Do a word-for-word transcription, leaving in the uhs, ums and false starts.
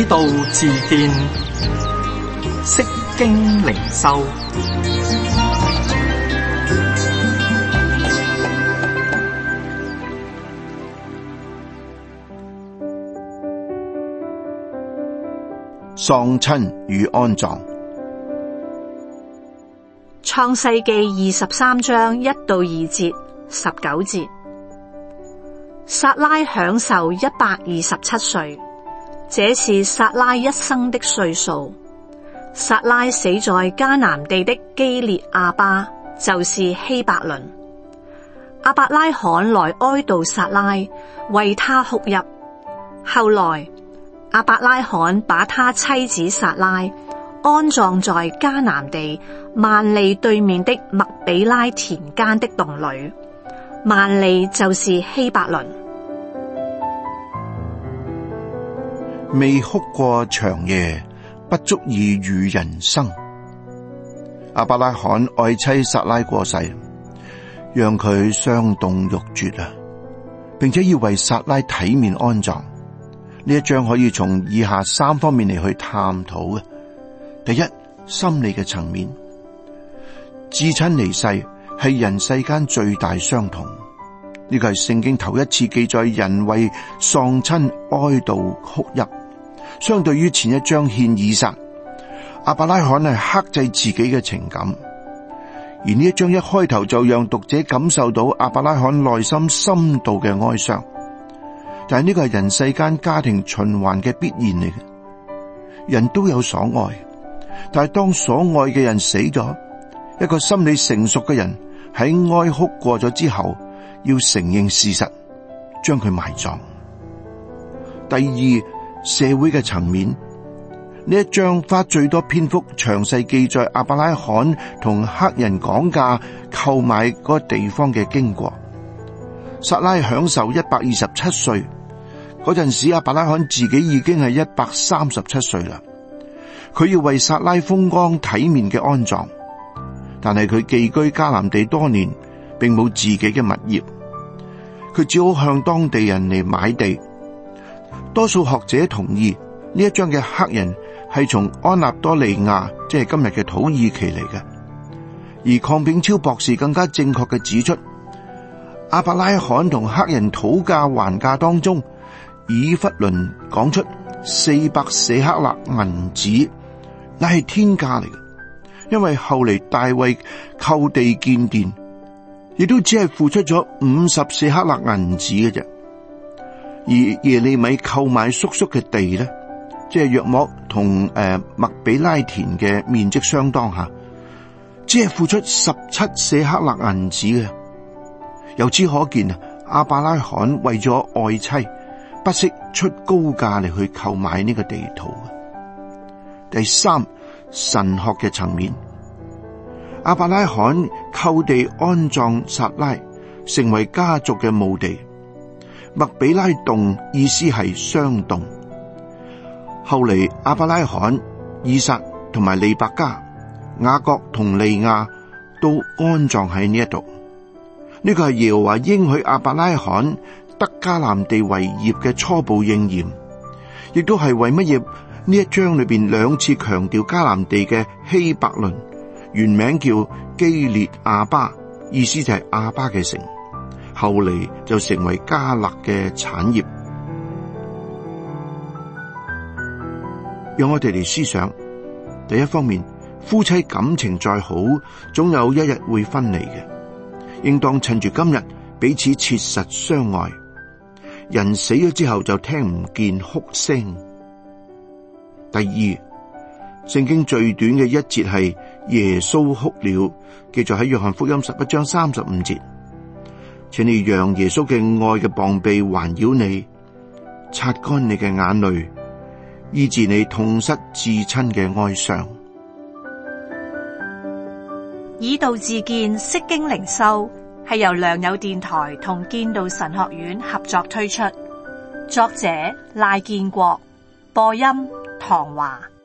道自見，釋經靈修。 喪親與安葬。 創世記二十三章一到二節，十九節。撒拉享壽一百二十七歲，這是撒拉一生的歲數。撒拉死在迦南地的基列亞巴，就是希伯倫。亞伯拉罕來哀悼撒拉，為他哭泣。後來亞伯拉罕把他妻子撒拉安葬在迦南地萬利對面的麥比拉田間的洞裏。萬利就是希伯倫。 未哭過長夜，不足以與人生。亞伯拉罕愛妻撒拉過世，讓佢傷痛欲絕啊，並且要為撒拉體面安葬。呢一章可以從以下三方面嚟去探討嘅。第一，心理嘅層面，至親離世係人世間最大傷痛，呢個係聖經頭一次記載人為喪親哀悼哭泣。相對於前一章獻以撒，亞伯拉罕係克制自己嘅情感，而呢一章一開頭就讓讀者感受到亞伯拉罕內心深度嘅哀傷。但係呢個係人世間家庭循環嘅必然嚟嘅，人都有所愛，但係當所愛嘅人死咗，一個心理成熟嘅人喺哀哭過咗之後，要承認事實，將佢埋葬。第二，社會嘅層面，呢一章花最多篇幅詳細記載亞伯拉罕同黑人講價購買嗰個地方嘅經過。撒拉享壽一百二十七歲。嗰陣時，亞伯拉罕自己已經係一百三十七歲啦。佢要為撒拉風光體面嘅安葬，但係佢寄居迦南地多年，並冇自己嘅物業，佢只好向當地人嚟買地。多數學者同意呢一章嘅黑人係從安納多利亞，即係今日嘅土耳其嚟嘅。而鄺炳超博士更加正確嘅指出，亞伯拉罕同黑人討價還價當中，以弗倫講出四百舍克勒銀子，乃係天價嚟嘅。因為後嚟大衛購地建殿，亦都只係付出咗五十舍克勒銀子嘅啫。而耶利米購買叔叔嘅地咧，即係約莫同誒麥比拉田嘅面積相當下，只係付出十七舍克勒銀子嘅。由此可見啊，亞伯拉罕為咗愛妻，不惜出高價嚟去購買呢個地圖。第三，神學嘅層面，亞伯拉罕購地安葬撒拉，成為家族嘅墓地。麥比拉洞意思係傷洞。後嚟亞伯拉罕、以撒同埋利百加、雅各同利亞都安葬喺呢一度。呢個係耶和華應許亞伯拉罕得迦南地為業嘅初步應驗，亦都係為乜嘢呢一章裏邊兩次強調迦南地嘅希伯倫，原名叫基列亞巴，意思就係亞巴嘅城，後嚟就成為迦勒嘅產業。讓我哋嚟思想，第一方面，夫妻感情再好，總有一日會分離嘅，應當趁住今日彼此切實相愛。人死咗之後就聽唔見哭聲。第二，聖經最短嘅一節係耶穌哭了，記載喺約翰福音十一章三十五節。請你讓耶穌嘅愛嘅膀臂環繞你，擦乾你嘅眼淚，醫治你痛失至親嘅哀傷。 以道自見，釋經靈修係由良友電台同建道神學院合作推出，作者賴建國，播音唐華。